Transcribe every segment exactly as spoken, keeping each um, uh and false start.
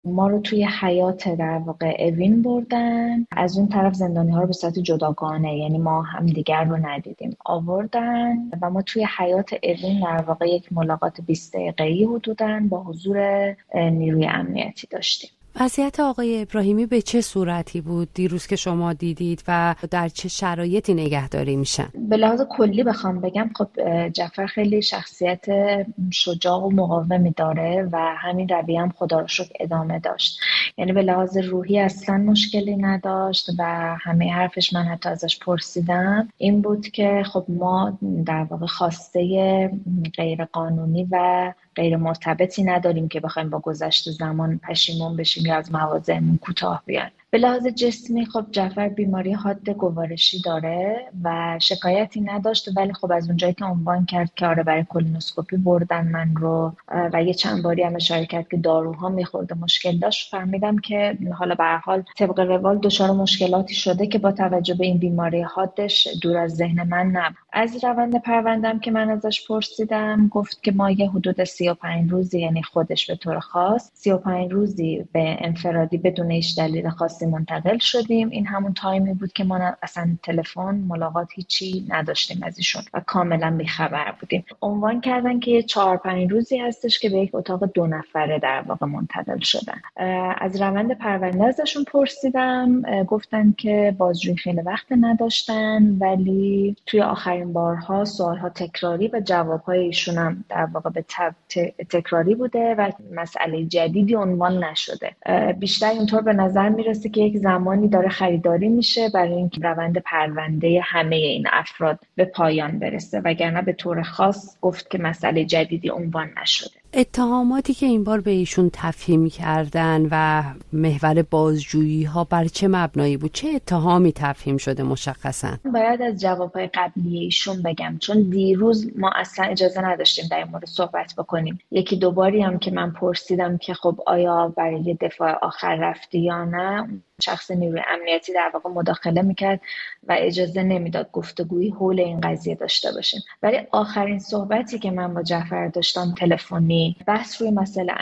ما رو توی حیات در واقع اوین بردن، از اون طرف زندانی ها رو به صورت جداگانه، یعنی ما هم دیگر رو ندیدیم، آوردن و ما توی حیات اوین در واقع یک ملاقات بیست دقیقه‌ای حدوداً با حضور نیروی امنیتی داشتیم. وضعیت آقای ابراهیمی به چه صورتی بود دیروز که شما دیدید و در چه شرایطی نگهداری میشن؟ به لحاظ کلی بخوام بگم، خب جعفر خیلی شخصیت شجاع و مقاومی داره و همین رویه هم خدا رو شکر ادامه داشت. یعنی به لحاظ روحی اصلا مشکلی نداشت و همه حرفش، من حتی ازش پرسیدم، این بود که خب ما در واقع خواسته غیر قانونی و غیر مرتبطی نداریم که بخوایم با گذشت زمان پشیمون بشیم یا از مواضعمون کوتاه بیایم. به لحاظ جسمی خب جعفر بیماری حاد گوارشی داره و شکایتی نداشت، ولی خب از اونجایی که عنوان کرد که آره برای کولونوسکوپی بردن من رو و یه چند باری هم اشاره کرد که داروها میخورده مشکل داشت، فهمیدم که حالا به هر حال طبق روال دچار مشکلاتی شده که با توجه به این بیماری حادش دور از ذهن من نبود. از روند پرونده‌ام که من ازش پرسیدم گفت که ما یه حدود سی و پنج روزی، یعنی خودش به طور خاص سی و پنج روزی به انفرادی بدون هیچ دلیل خاصی منتقل شدیم. این همون تایمی بود که ما اصلا تلفن، ملاقات، هیچی نداشتیم از ایشون و کاملا بیخبر بودیم. عنوان کردن که یه چهار پنج روزی هستش که به یک اتاق دو نفره در واقع منتقل شدن. از روند پرونده ازشون پرسیدم، گفتن که بازجویی خیلی وقت نداشتن، ولی توی آخرین بارها سوالها تکراری و جوابهای ایشون هم در واقع به تکراری بوده و مسئله جدیدی عنوان نشده. بیشتر اینطور به نظر میرسه که یک زمانی داره خریداری میشه برای اینکه روند پرونده همه این افراد به پایان برسه، وگرنه به طور خاص گفت که مسئله جدیدی عنوان نشده. اتهاماتی که این بار به ایشون تفهیم کردن و محور بازجویی ها بر چه مبنایی بود؟ چه اتهامی تفهیم شده مشخصاً؟ باید از جوابهای قبلی ایشون بگم، چون دیروز ما اصلا اجازه نداشتیم در این مورد صحبت بکنیم. یکی دو باری هم که من پرسیدم که خب آیا برای دفاع آخر رفتی یا نه، شخص نیروی امنیتی در واقع مداخله میکرد و اجازه نمیداد گفتگویی حول این قضیه داشته باشیم. ولی آخرین صحبتی که من با جعفر داشتم تلفنی، بحث روی مسئله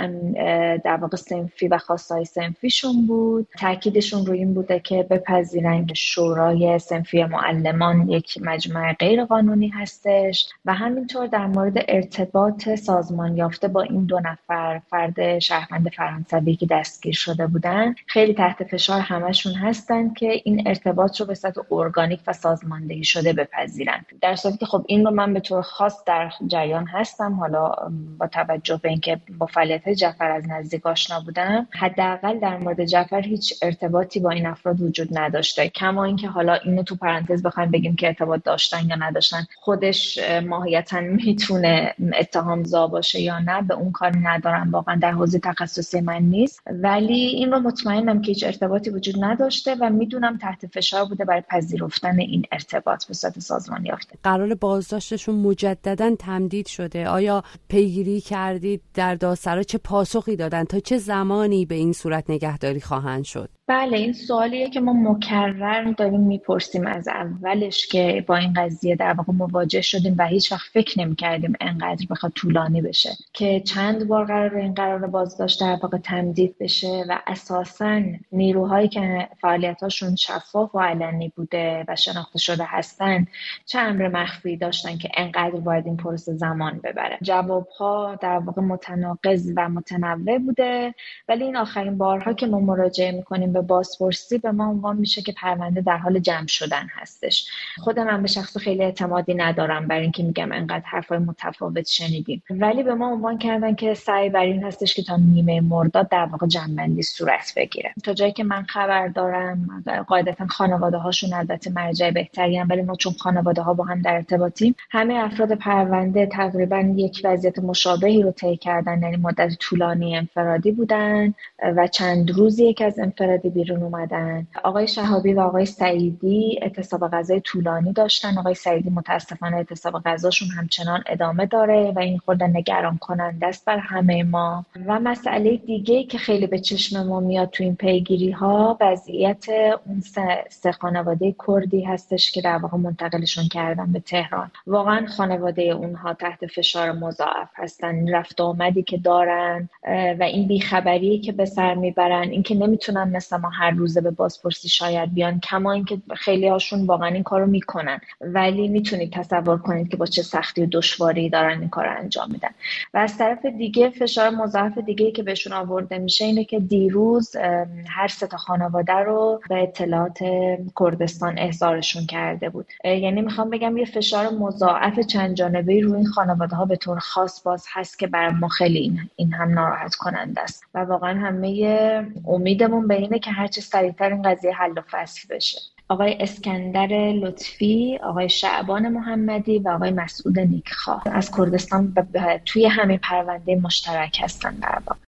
در واقع صنفی و خواستهای صنفیشون بود. تاکیدشون روی این بوده که بپذیرن که شورای صنفی معلمان یک مجمع غیر قانونی هستش و همینطور در مورد ارتباط سازمان یافته با این دو نفر فرد شهروند فرانسوی که دستگیر شده بودن، خیلی تحت فشار همشون هستن که این ارتباط رو به صورت ارگانیک و سازماندهی شده بپذیرن. در صورتی که خب این رو من به طور خاص در جریان هستم، حالا با توجه به اینکه با فعالیت جعفر از نزدیک آشنا بودم، حداقل در مورد جعفر هیچ ارتباطی با این افراد وجود نداشته. کما اینکه حالا اینو تو پرانتز بخوایم بگیم که ارتباط داشتن یا نداشتن، خودش ماهیتا میتونه اتهام‌زا باشه یا نه، به اون کاری ندارم، واقعا در حوزه تخصصی من نیست. ولی این رو مطمئنم که هیچ ارتباطی وجود نداشته و میدونم تحت فشار بوده برای پذیرفتن این ارتباط به صورت سازمان یافته. قرار بازداشتشون مجددا تمدید شده. آیا پیگیری کردید در دادسرا چه پاسخی دادن؟ تا چه زمانی به این صورت نگهداری خواهند شد؟ بله، این سوالیه که ما مکرر داریم میپرسیم از اولش که با این قضیه در واقع مواجه شدیم و هیچ وقت فکر نمی‌کردیم انقدر بخواد طولانی بشه که چند بار قرار این قرار بازداشت در واقع تمدید بشه و اساساً نیروهایی که فعالیتاشون شفاف و علنی بوده و شناخته شده هستن چه امر مخفی داشتن که انقدر باید این پروسه زمان ببره. جوابها در واقع متناقض و متنوع بوده، ولی این آخرین بارها که ما مراجعه می‌کنیم به بازپرسی به ما عنوان میشه که پرونده در حال جمع شدن هستش. خودم من به شخص خیلی اعتمادی ندارم برای اینکه میگم انقدر حرفای متفاوت شنیدیم، ولی به ما عنوان کردن که سعی بر این هستش که تا نیمه مرداد در واقع جمع‌بندی صورت بگیره. تا جایی که من خبر دارم قاعدتا خانواده هاشون البته مرجع بهتری ان، ولی ما چون خانواده ها با هم در ارتباطیم، همه افراد پرونده تقریبا یک وضعیت مشابهی رو طی کردن، یعنی مدت طولانی انفرادی بودن و چند روزی یک از انفرادی زیادی بیرون اومدن. آقای شهابی و آقای سعیدی اعتصاب غذای طولانی داشتن. آقای سعیدی متاسفانه اعتصاب غذاشون همچنان ادامه داره و این خورده نگران کننده است بر همه ما. و مسئله دیگه که خیلی به چشم ما میاد تو این پیگیری ها وضعیت اون سه, سه خانواده کردی هستش که در واقع منتقلشون کردن به تهران. واقعا خانواده اونها تحت فشار مضاعف هستن. رفت و آمدی که دارن و این بیخبری که به سر میبرن، این که نمیتونن مثل ما هر روزه به بازپرسی شاید بیان، کما اینکه خیلی هاشون واقعا این کارو میکنن، ولی میتونید تصور کنید که با چه سختی و دشواری دارن این کارو انجام میدن. و از طرف دیگه فشار مضاعف دیگه که بهشون آورده میشه اینه که دیروز هر سه تا خانواده رو به اطلاعات کردستان احضارشون کرده بود. یعنی میخوام بگم یه فشار مضاعف چند جانبه‌ای روی این خانواده ها به طور خاص باز هست که برای ما خیلی این, این هم ناراحت کننده است و واقعا همه امیدمون به اینه که هرچی سریعتر این قضیه حل و فصل بشه. آقای اسکندر لطفی، آقای شعبان محمدی و آقای مسعود نیکخواه از کردستان توی همین پرونده مشترک هستن در واقع.